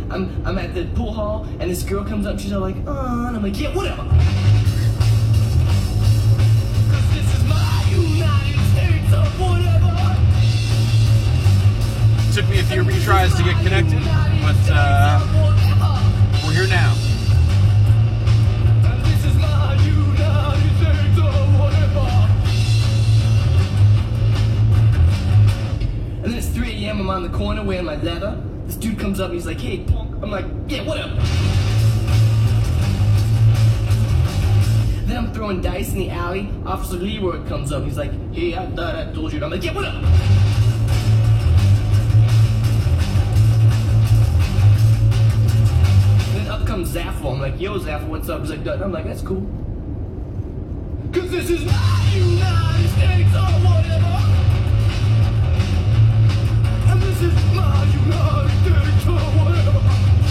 I'm at the pool hall, and this girl comes up, she's all like, oh, and I'm like, yeah, whatever. Cause this is my United States of whatever. Took me a few retries to get connected, but we're here now. And this is my United States of whatever. And then it's 3 a.m. I'm on the corner wearing my leather. This dude comes up and he's like, hey, punk. I'm like, yeah, whatever. Then I'm throwing dice in the alley. Officer Leroy comes up. He's like, hey, I thought I told you. I'm like, yeah, whatever. Then up comes Zaffo. I'm like, yo, Zaffo, what's up? He's like, Dutton. I'm like, that's cool. Cause this is my United States or whatever. And this is my United States or whatever.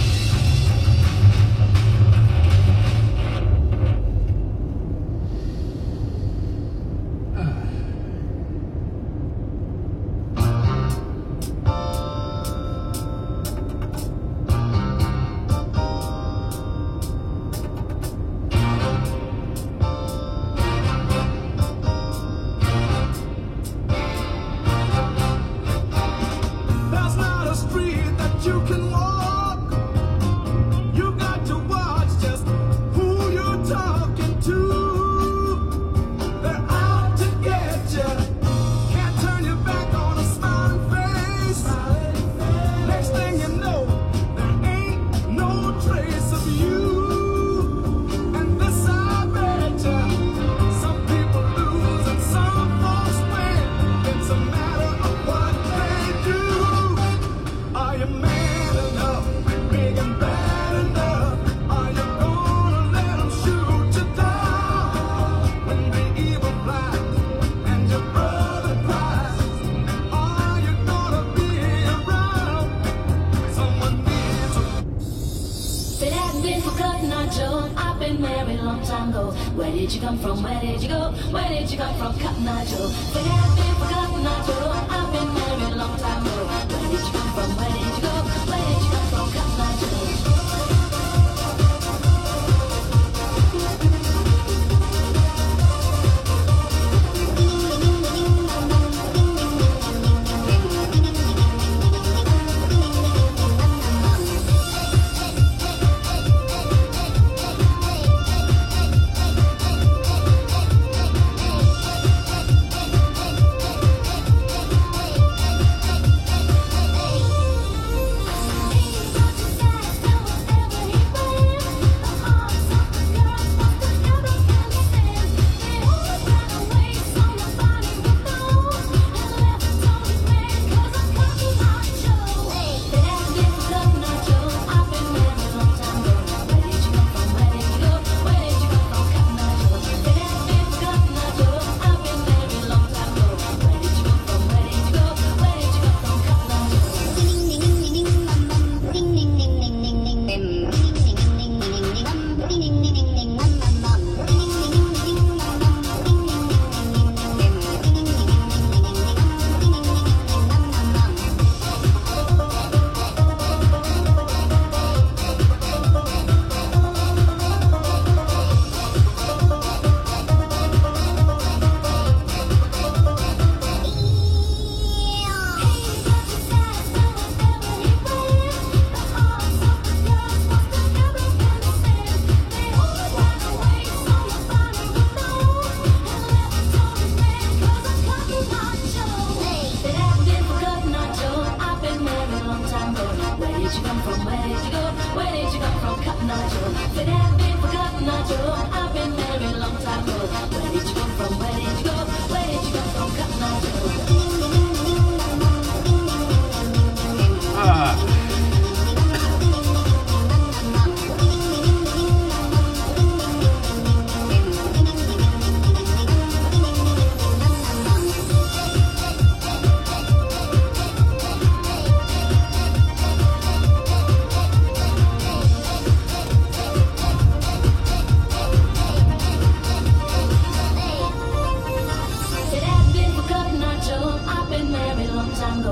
Where did you come from? Where did you go? Where did you come from, Cotton Eye Joe? If it had been for Cotton Eye Joe, I've been married a long time ago. Where did you come from? Where did you go? Where did you come from, Cotton Eye Joe?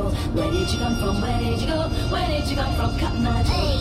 Joe? Where did you come from? Where did you go? Where did you come from, Cotton Eye Joe?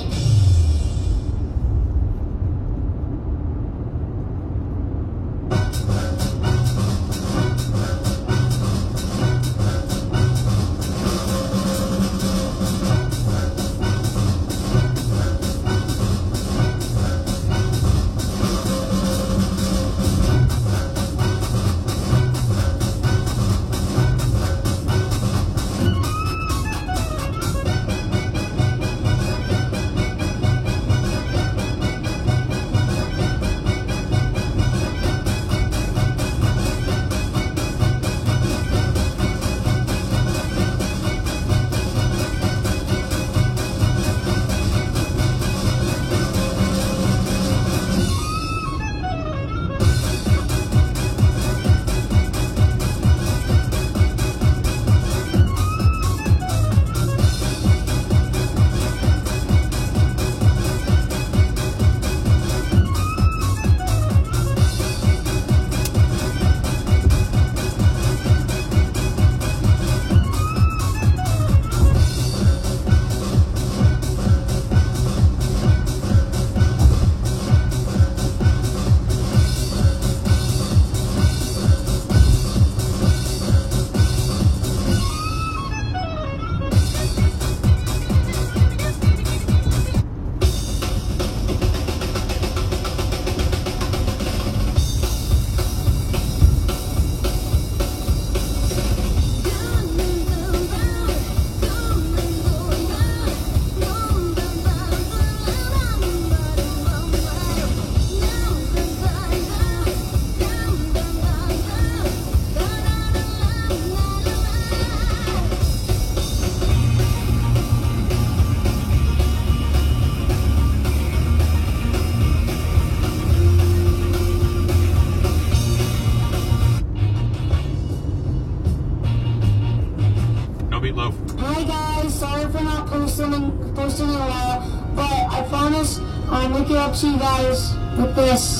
Hi guys, sorry for not posting in a while, but I promise I'll make it up to you guys with this.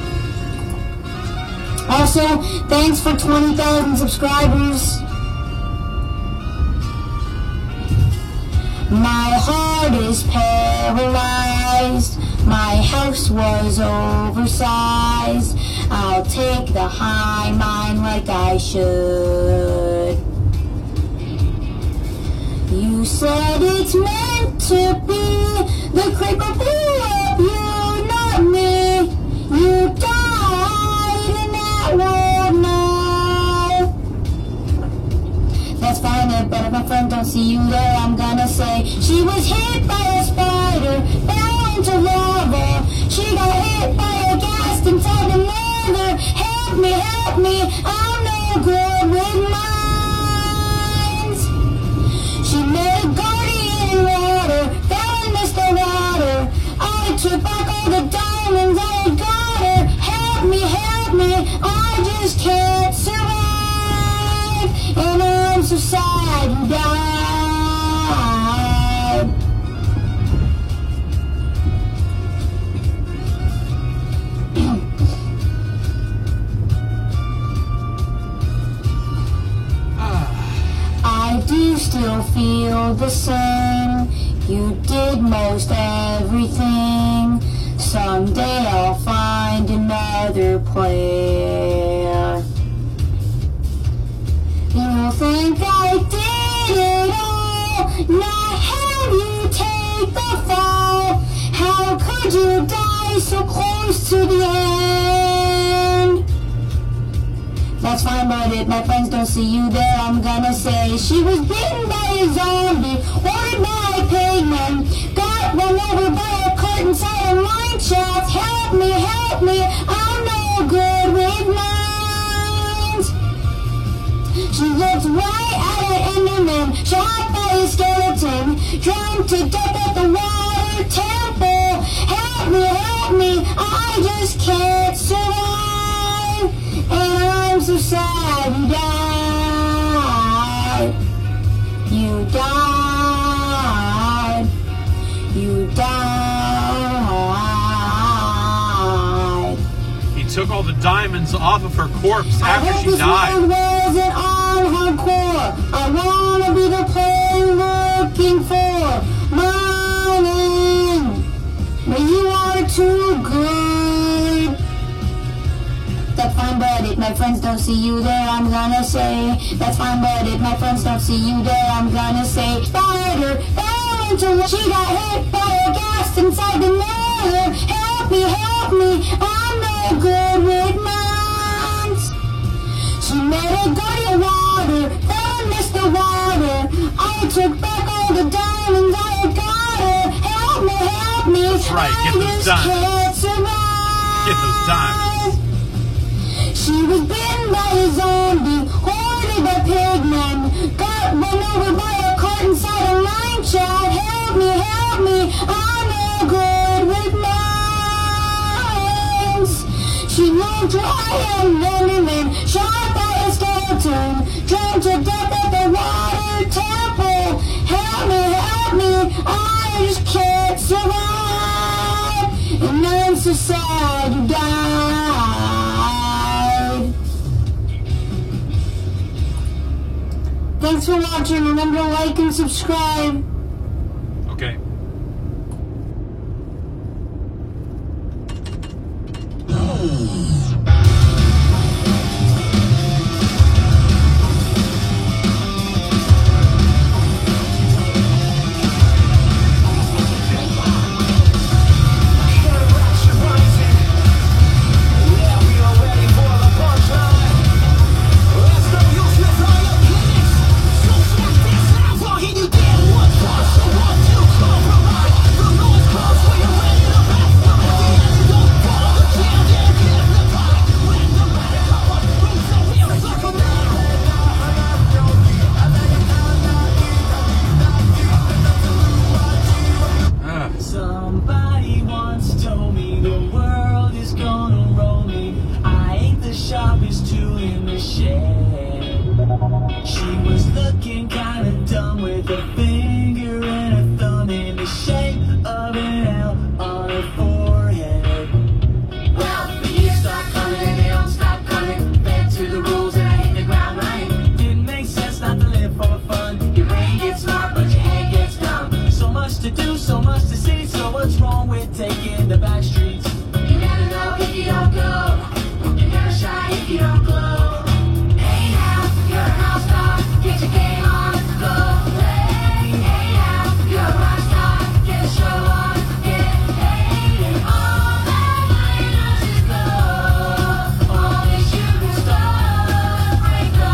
Also, thanks for 20,000 subscribers. My heart is paralyzed. My house was oversized. I'll take the high mind like I should. You said it's meant to be. The creeper blew up you, not me. You died in that world now. That's fine, but if my friends don't see you there, I'm gonna say she was hit by a spider, fell into lava. She got hit by a gas inside the nether. Help me, I'm no good with mines. She made a guardian in water, fell and missed the water. I took back all the diamonds I got her. Help me, I just can't survive. And I'm so sad you died. I do still feel the same. You did most everything. Someday I'll find another player. You'll think I did it all, not have you take the fall. How could you die so close to the end? That's fine, but if my friends don't see you there, I'm gonna say she was bitten by a zombie, ordered by a pigman, got run over by a cart inside a mine shaft. Help me, I'm no good with mines. She looked right at an enderman, shot by a skeleton, drowned to death at the water temple. Help me, I just can't survive. And I'm so sad you died. You died. You died. He took all the diamonds off of her corpse I after hope she this died. world wasn't down hardcore. I wanna be the player looking for mining, but you are too good. That's fine, but if my friends don't see you there, I'm gonna say. That's fine, but if my friends don't see you there, I'm gonna say. Spider fell into what? She got hit by a gas inside the nether. Help me, I'm no good with mines. She made a dirty water, then missed the water. I took back all the diamonds I had got her. Help me. That's right, get those diamonds. Get those diamonds. She was bitten by a zombie, hoarded by pigmen, got run over by a cart inside a mine shaft. Help me, I'm no good with mines. She looked dry and vermin, shot by a skeleton, drowned to death at the water temple. Help me, I just can't survive. And I'm so sad you died. Thanks for watching. Remember to like and subscribe. Okay. Somebody once told me the world is gonna roll me. I ain't the sharpest tool in the shed. She was looking kinda dumb with a finger and a thumb in the shape of an L on her forehead. Well, the years start coming and they don't stop coming. Bent to the rules and I hit the ground running. Didn't make sense not to live for fun. Your brain gets smart but your head gets dumb. So much to do, so much to see. So what's wrong with taking the back streets? You never know if you don't go. You never shine if you don't glow. Hey now, you're an all-star. Get your game on, go play. Hey now, you're a rock star. Get a show on, get paid. And all that matters is love. Only shooting stars break the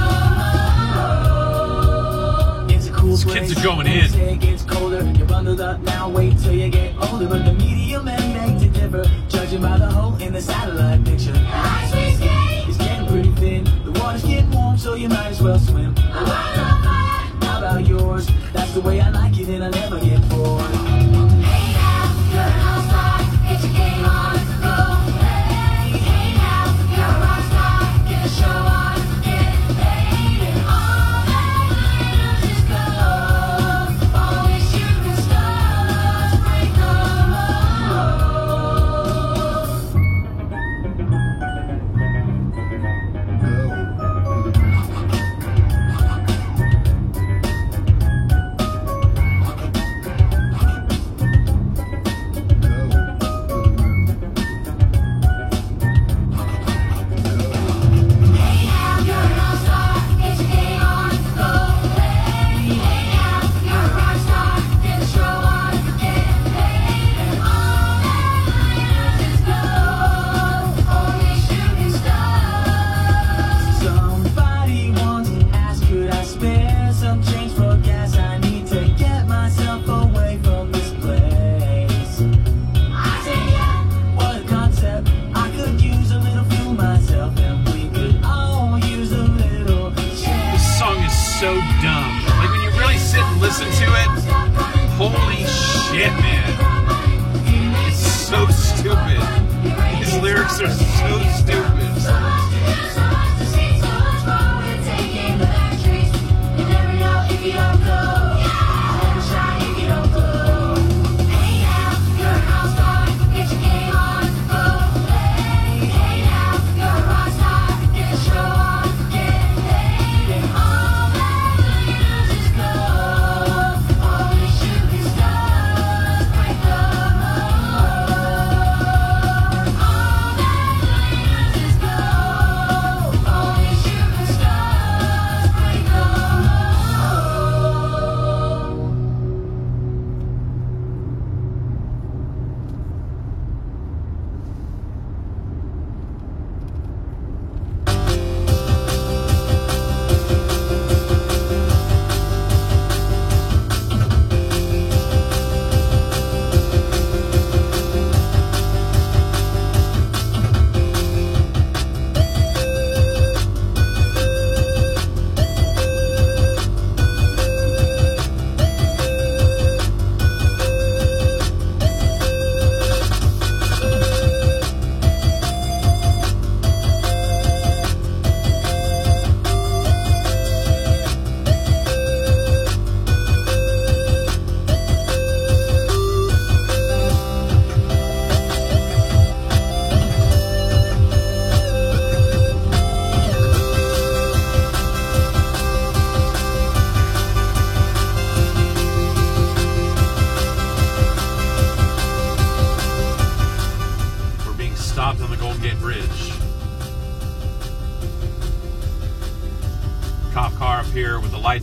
mold. It's a cool These place. kids are going in. It gets colder. You're bundled up now. Wait till you get older. But the media men make to differ, judging by the hole in the satellite picture. It's getting pretty thin. The water's getting warm, so you might as well swim. How about yours? That's the way I like it, and I never get bored. Hey now, you're an all-star. Get your game on, go play. Hey now, you're a rock star. Get a show on, get paid. And all that matters is love. Only shooting stars break the Hey now, you're an all-star. Get your game on, go play. Hey now, you're a rock star. Get a show on, get paid. And all that matters is love. Only shooting stars. Somebody once asked, could I spare some change for gas? I need to get myself away from this place. I say yeah, what a concept. I could use a little fuel myself, and we could all use a little share. This song is so dumb. Like when you really sit and listen to it, holy shit, man. It's so stupid. His lyrics are so stupid. Hey now, you're a rock star. Get your game on, go play. Hey now, you're a rock star. Get a show on, get paid. And all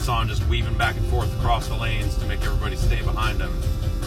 lights on, just weaving back and forth across the lanes to make everybody stay behind him.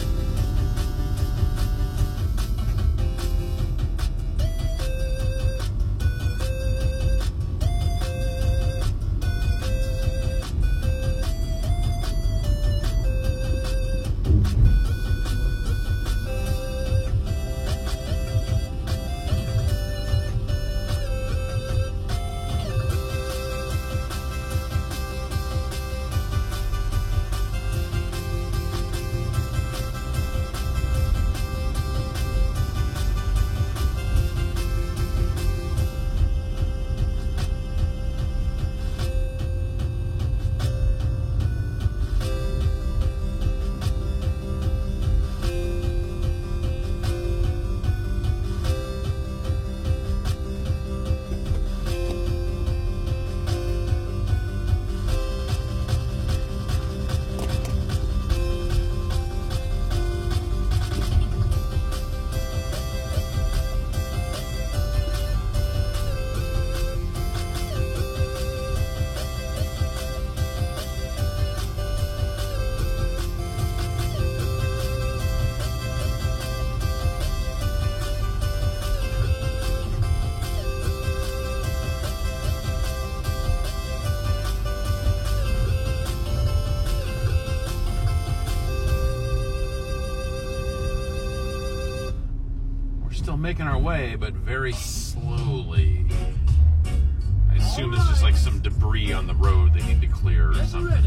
Making our way, but very slowly. I assume it's just like some debris on the road they need to clear or something.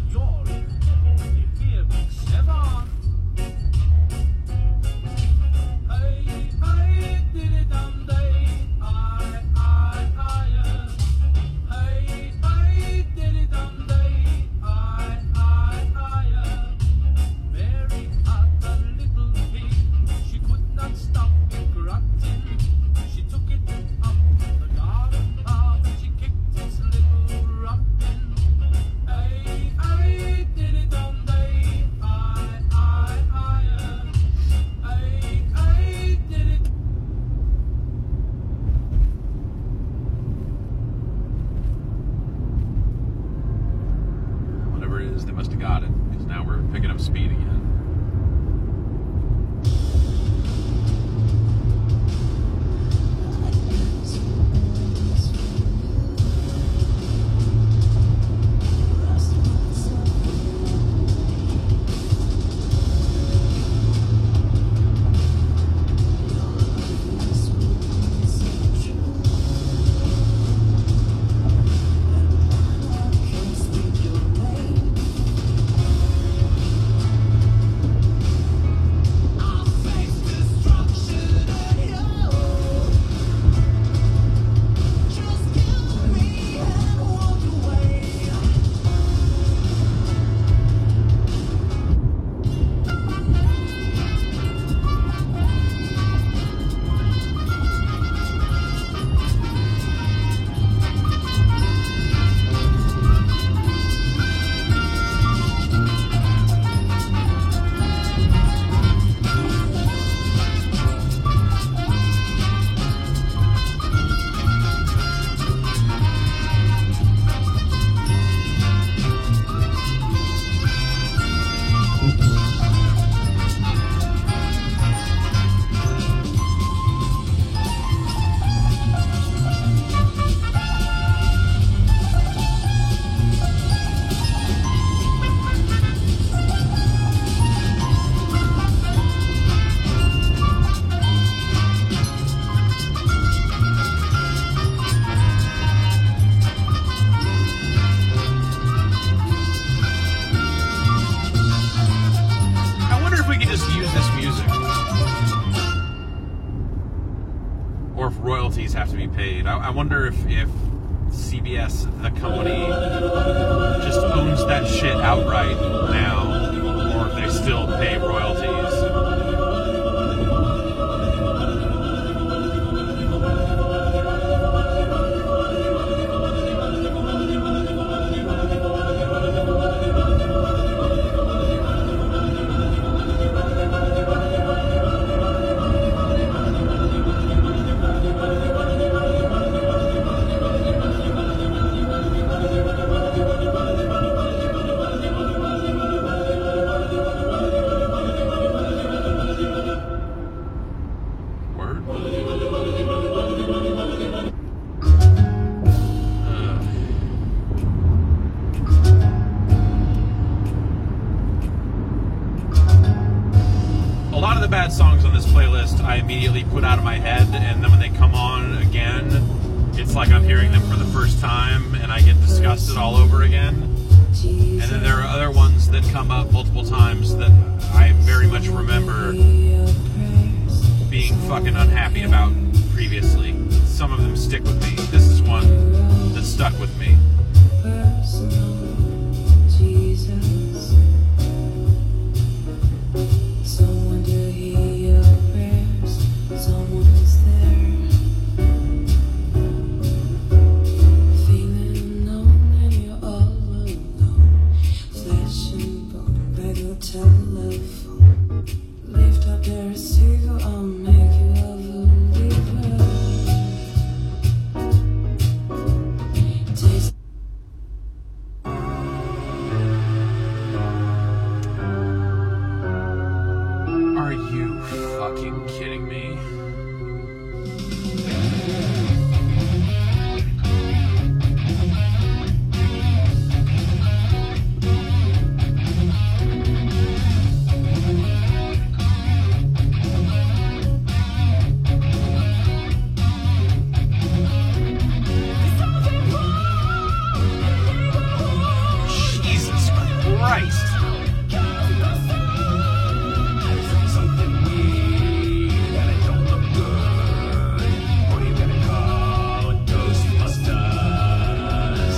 They must have got it, because now we're picking up speed again. Royalties have to be paid. I wonder if CBS, the company, just owns that shit outright now, or if they still pay royalties. bad songs on this playlist I immediately put out of my head, and then when they come on again, it's like I'm hearing them for the first time, and I get disgusted all over again. And then there are other ones that come up multiple times that I very much remember being fucking unhappy about previously. Some of them stick with me. This is one that stuck with me. Jesus, someone to hear your prayers, someone who's there, feeling unknown and you're all alone, flesh and bone, beg your telephone, lift up the receiver, I'll make you a believer. Taste Are you fucking kidding me? Jesus Christ. something weird and it don't look good. What are you gonna call it? Ghostbusters.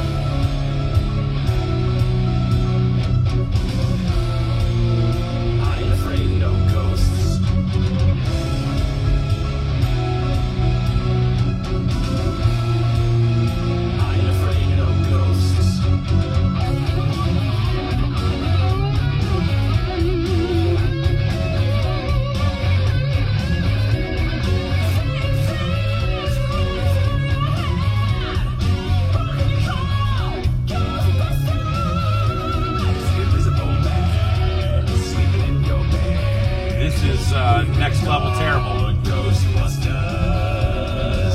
I ain't afraid of ghosts. I ain't afraid of ghosts. Invisible man sleeping in your bed. This is next level terrible. Ghostbusters.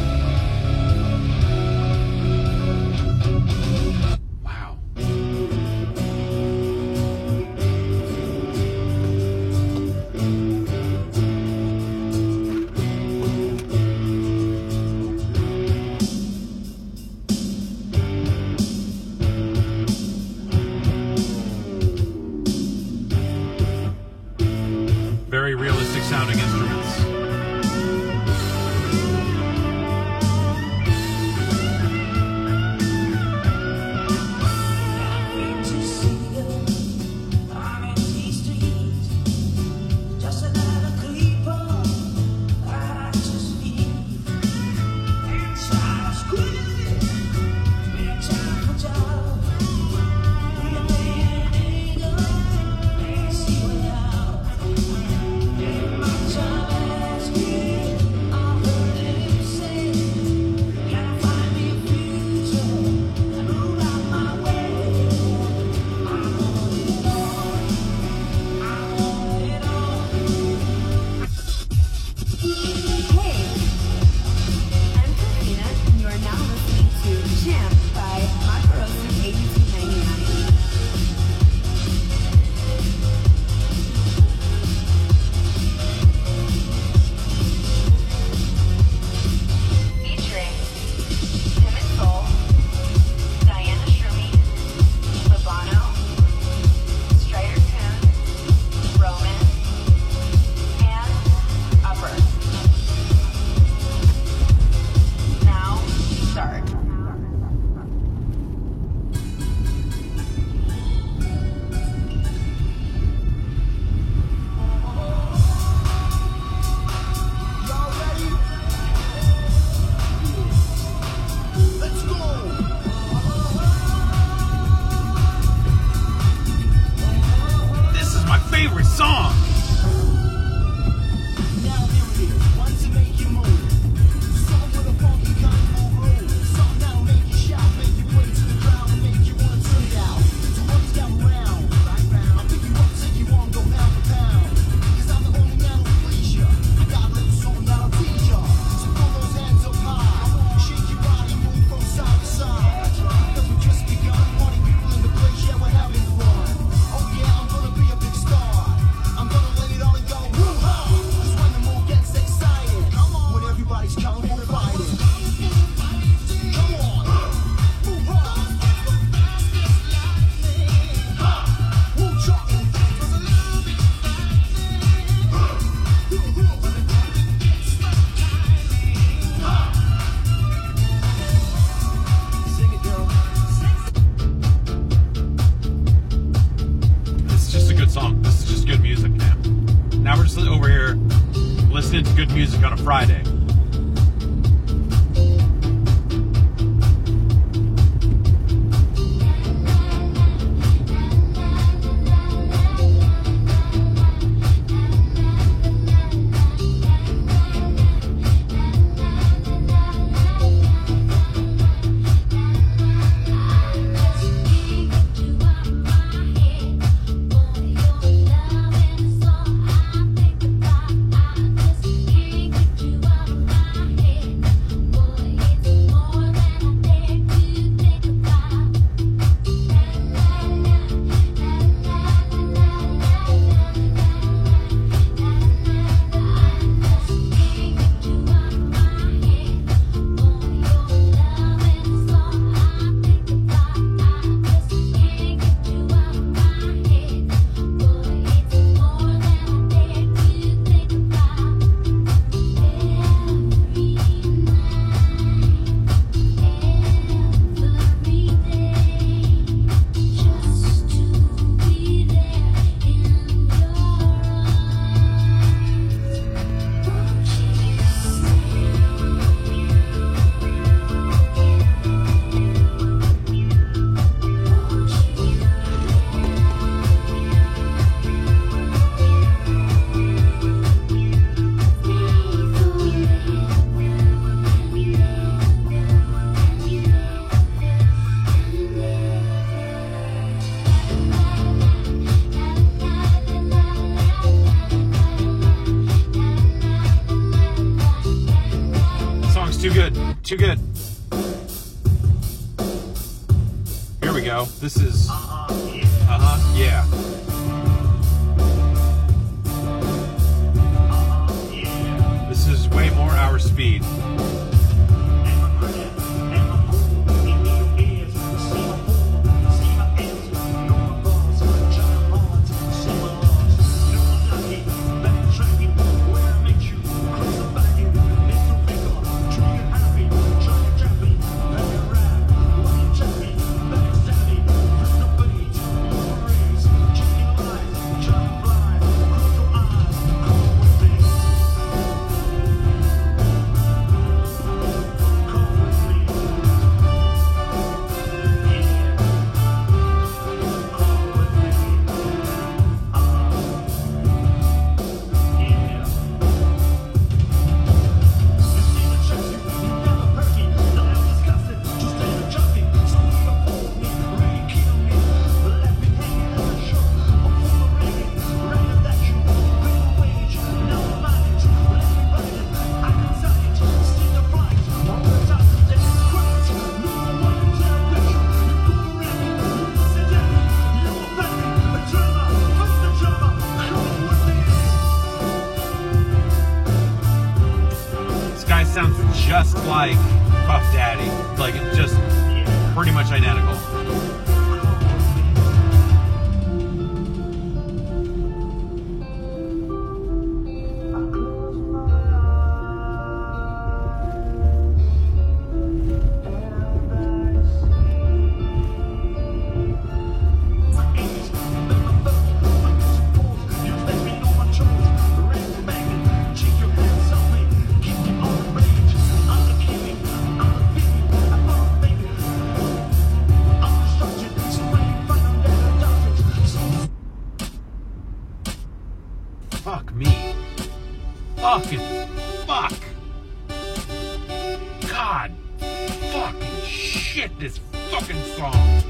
Wow. Very realistic sounding instruments. good song. This is just good music, man. Now we're just over here listening to good music on a Friday. Too good. Here we go. This is yeah. This is way more our speed. Sounds just like Puff Daddy, like just pretty much identical. Fuck me. Fucking fuck. God. Fucking shit, this fucking song.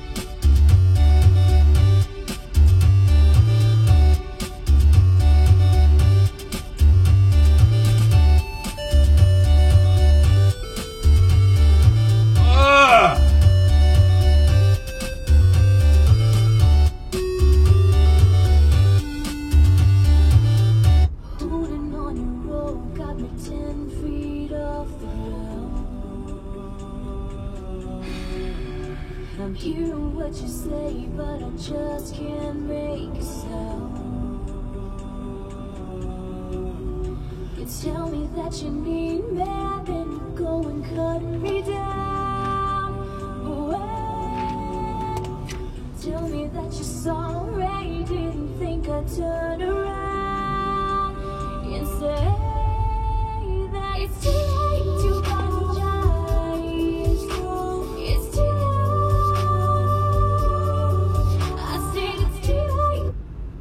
I'm hearing what you say, but I just can't make a sound. You tell me that you need me, then you go and cut me down. When you tell me that you're sorry, didn't think I'd I turn around and say that it's too late to apologize. It's too late. I said it's too late.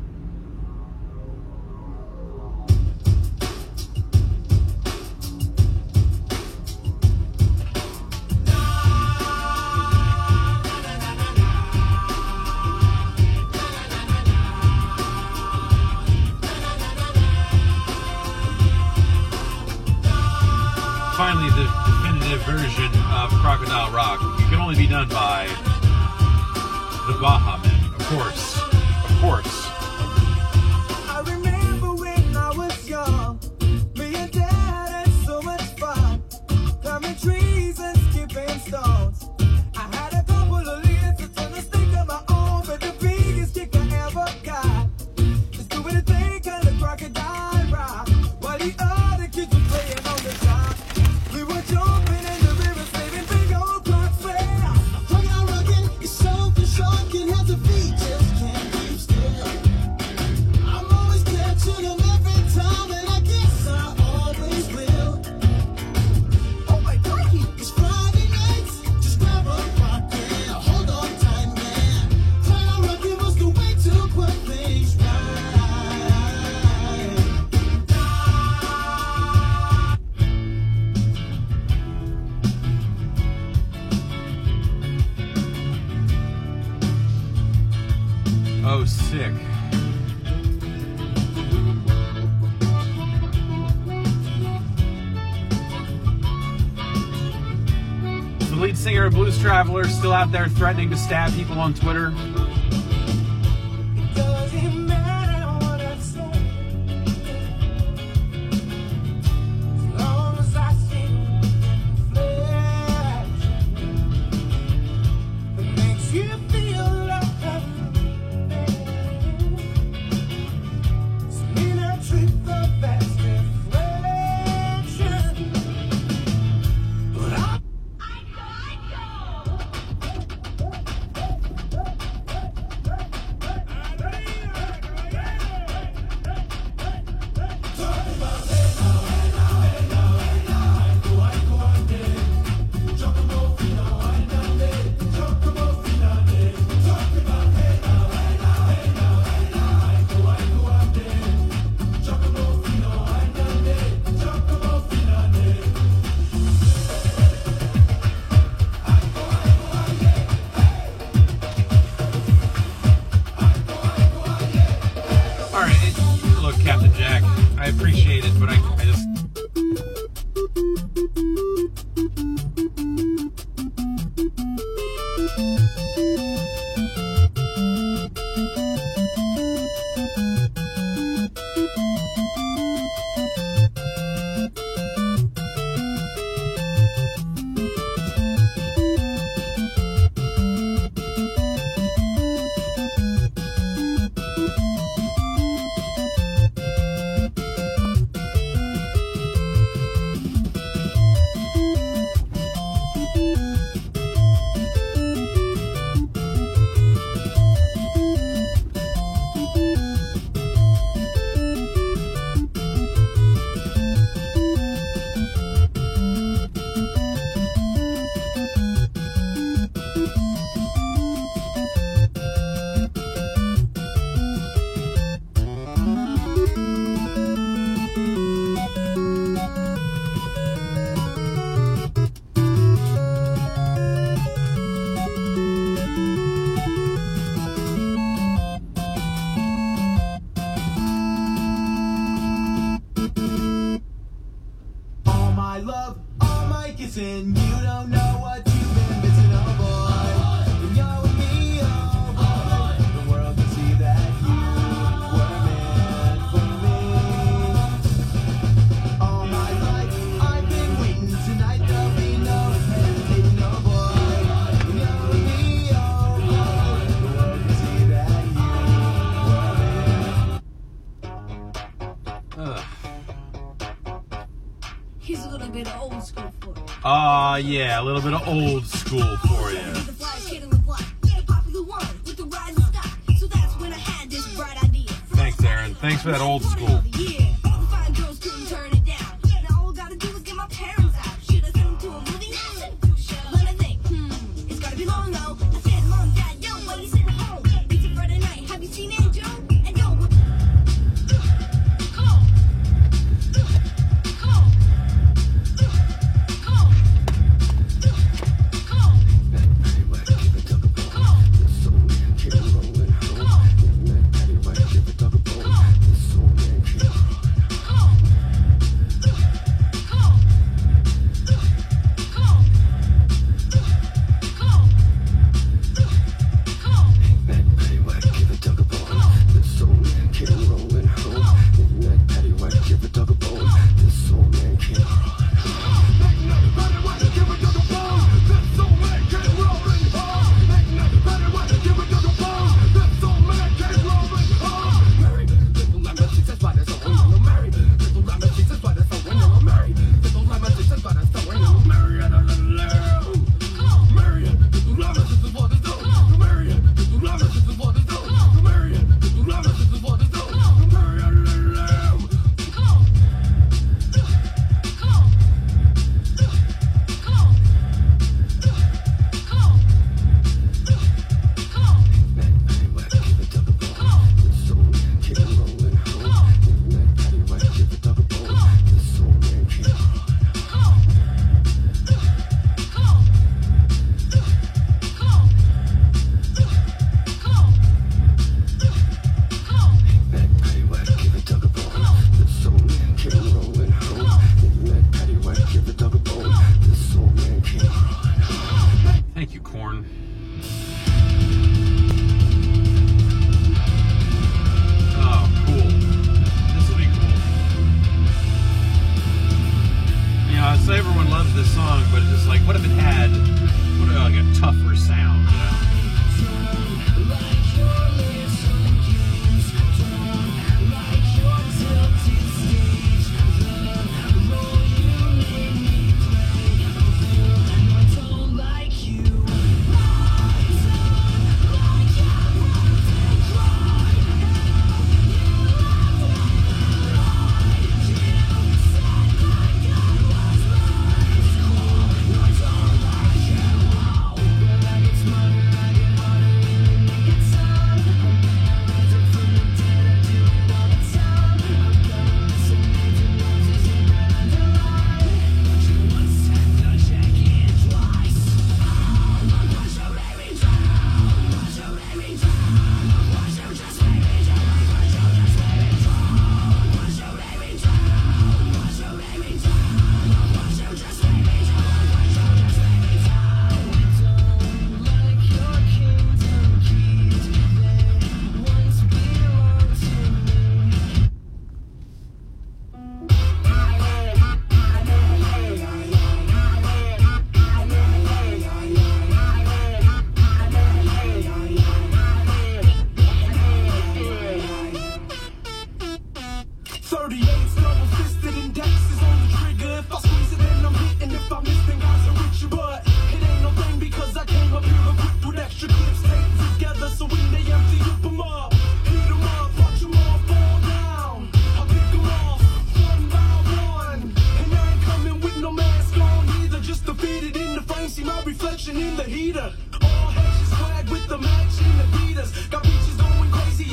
Finally, the definitive version of Crocodile Rock. It can only be done by the Baha Men, of course. Of course. I remember when I was young, me and Dad had so much fun, climbing trees and skipping stones. I had a couple of lists on the stick of my own, but the biggest kick I ever got is doing a thing kind of Crocodile Rock, while the other kids were playing on the top. We were jumping in the river, saving big old clocks fair. Crocodile rocking is something shocking, has a feet just can't keep still. I'm always catching them every time, and I guess I always will. Oh my crikey, it's Friday nights, just grab a rock, yeah, hold on tight, man. Crocodile rocking was the way to put things right. Oh, sick. Is the lead singer of Blues Traveler still out there threatening to stab people on Twitter? It doesn't matter what I say, as long as I see flesh that makes you feel like so may not treat the best reflection, but I All right, look, Captain Jack, I appreciate it, but I just... all my love, all my kissing, you don't know what you've been missing, oh boy. When you're with me, oh boy, the world can see that you were meant for me. All my life, I've been waiting. Tonight there'll be no hesitating, oh boy. When you're with me, oh boy, the world can see that you were meant. Ugh. He's a little bit old school for you. Yeah, a little bit of old school for you. The flyest kid on the block, get a popular one with the riding stock. So that's when I had this bright idea. Thanks, Thanks for that old school. Yeah, all the fine girls couldn't turn it down. Now all I gotta do is get my parents out. Should I send them to a movie? Let me think. It's gotta be long though. I said, Mom, Dad, yo, why you sitting home? It's a Friday night. Have you seen Angel? And yo, come on. Come on. Come on. Come on. Thank you, Korn. Oh, cool. This will be cool. You know, I say everyone loves this song, but it's just like, what if it had, like a tougher sound, you know? In the heater, all hedges flagged with the matching Adidas. Got bitches going crazy.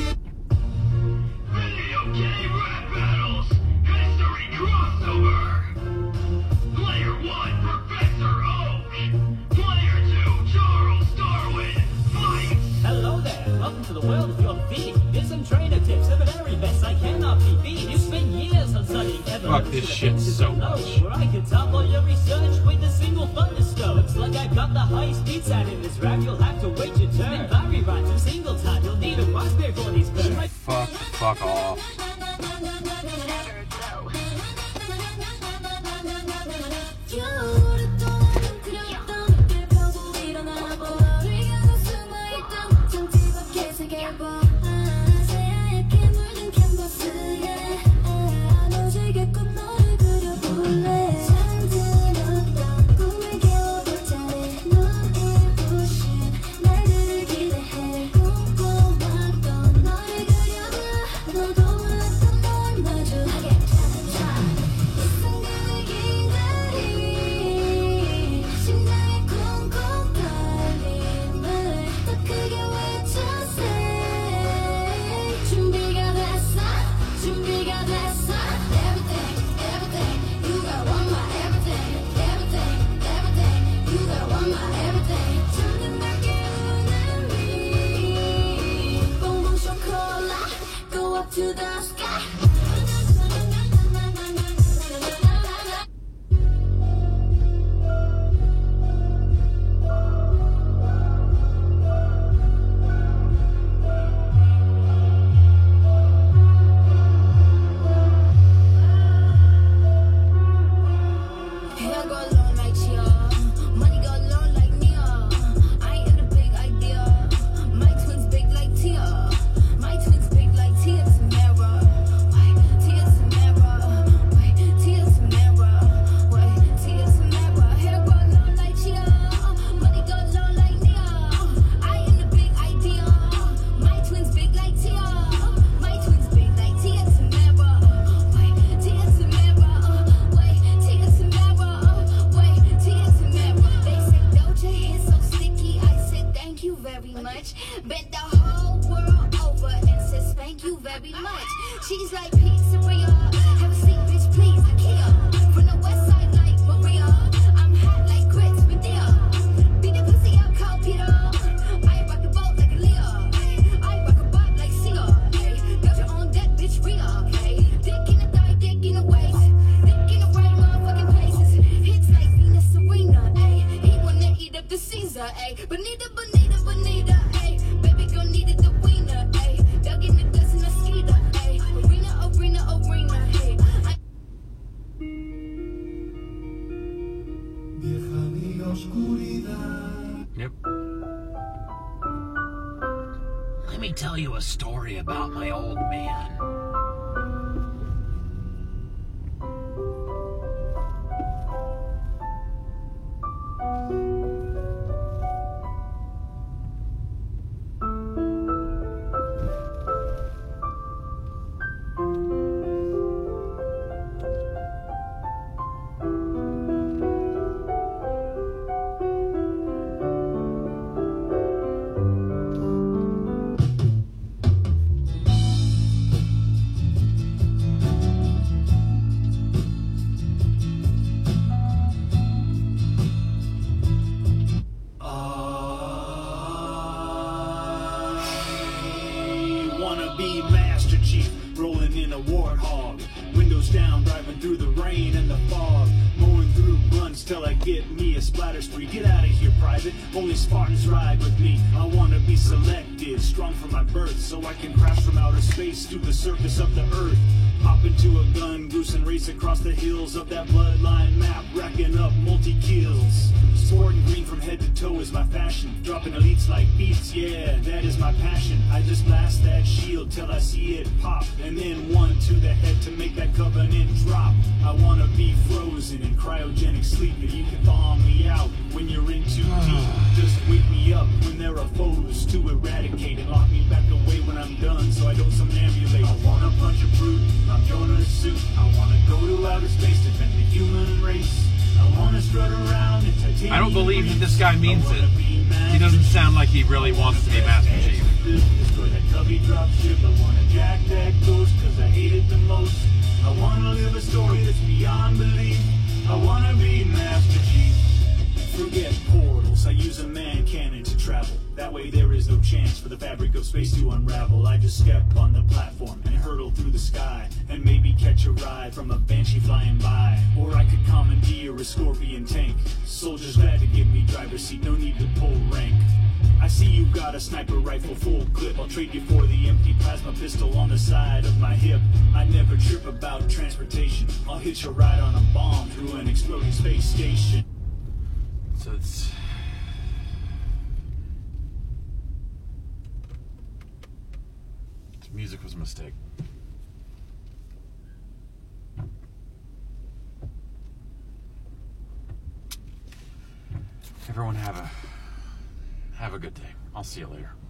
Video game rap battles, history crossover. Player 1, Professor Oak. Player 2, Charles Darwin. Fight! Hello there, welcome to the world of your feet. Here's some trainer tips of the very best I cannot be beat. You spent years on studying evolution. Fuck this shit so much. Where I can top all your research with a single thunderstorm. Looks like I got the highest speed sound in this rap. You'll have to wait your turn. In Barry rhymes of single time, you'll need a wax beer for these birds. Fuck off. 너도 up to the sky. Hair go long like Chia, money go long like Nia. I ain't in the big idea. My twins big like Tia. My twins big like Tia Tamara. Wait, Tia Tamara. Wait, Tia Tamara. Wait, Tia Tamara. Hair go long like Chia, money go long like Nia. I ain't the big idea. My twins big like Tia. My twins big like Tia Tamara. Wait, Tia Tamara. Wait, Tia Tamara. Wait, Tia Tamara. They said Doja is so sticky. I said thank you very much. Bent the whole world over and says thank you very much. She's like pizzeria. Have a seat, bitch, please. IKEA. From the west side like Maria. I'm hot like grits with Dia. Beat the pussy up, call Peter. I rock the boat like a Leah. I rock a butt like Sia. Doja on that bitch Rhea. Dick in the thigh, dick in the waist. Dick in the right motherfucking places. Hits like Venus Serena. He wanna eat up the Caesar. Bonita, bonita, bonita. Baby girl needed the wiener. Dug in the dust in a skeeter. Arena, arena, arena. Yep. Let me tell you a story about my old man. Wanna be Master Chief, rolling in a warthog. Windows down, driving through the rain and the fog. Mowing through blunts till I get me a splatter spree. Get out of here, private, only Spartans ride with me. I wanna be selected, strong from my birth, so I can crash from outer space through the surface of the earth. Hop into a gun, goose and race across the hills of that bloodline map, racking up multi-kills. Sporting green from head to toe is my fashion. Dropping elites like beats, yeah, that is my passion. I just blast that shield till I see it pop, and then one to the head to make that covenant drop. I wanna be frozen in cryogenic sleep, and you can thaw me out when you're in too deep. Just wake me up when there are foes to eradicate, and lock me back away when I'm done so I don't somnambulate. I wanna punch a brute, I'm Jonah's suit. I wanna go to outer space, defend the human race. I wanna strut around in titanium. I don't believe that this guy means it. He doesn't sound like he really wants to be Master Chief. For that cubby drop ship, I wanna jack that ghost, cause I hate it the most. I wanna live a story that's beyond belief. I wanna be Master Chief. Forget portals, I use a man cannon to travel. That way there is no chance for the fabric of space to unravel. I just step on the platform and hurtle through the sky, and maybe catch a ride from a banshee flying by. Or I could commandeer a scorpion tank. Soldiers glad to give me driver's seat, no need to pull rank. I see you got a sniper rifle full clip. I'll trade you for the empty plasma pistol on the side of my hip. I never trip about transportation. I'll hitch a ride on a bomb through an exploding space station. So it's... music was a mistake. Everyone have a good day. I'll see you later.